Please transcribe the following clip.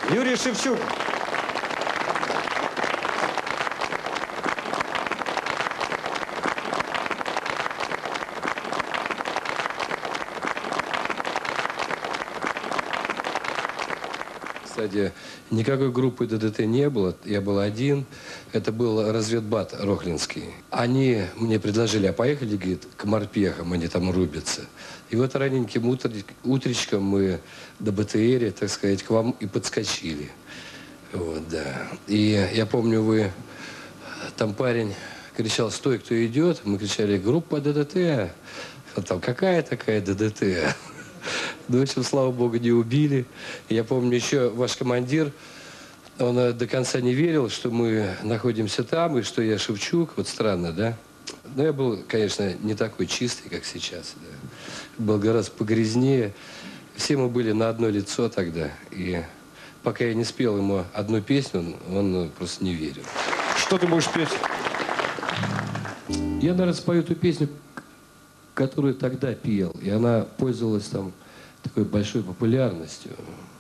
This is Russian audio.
Юрий Шевчук. Кстати, никакой группы ДДТ не было, я был один. Это был разведбат Рохлинский. Они мне предложили, а поехали, говорит, к морпехам, они там рубятся. И вот раненьким утречком мы до БТР, так сказать, к вам и подскочили. Вот, да. И я помню, там парень кричал: «Стой, кто идет?» Мы кричали: «Группа ДДТ». А там: «Какая такая ДДТ?» Ну, в общем, слава богу, не убили. Я помню, еще ваш командир, он до конца не верил, что мы находимся там, и что я Шевчук. Вот странно, да? Но я был, конечно, не такой чистый, как сейчас. Да. Был гораздо погрязнее. Все мы были на одно лицо тогда. И пока я не спел ему одну песню, он просто не верил. Что ты будешь петь? Я, наверное, спою ту песню, которую тогда пел. И она пользовалась там такой большой популярностью.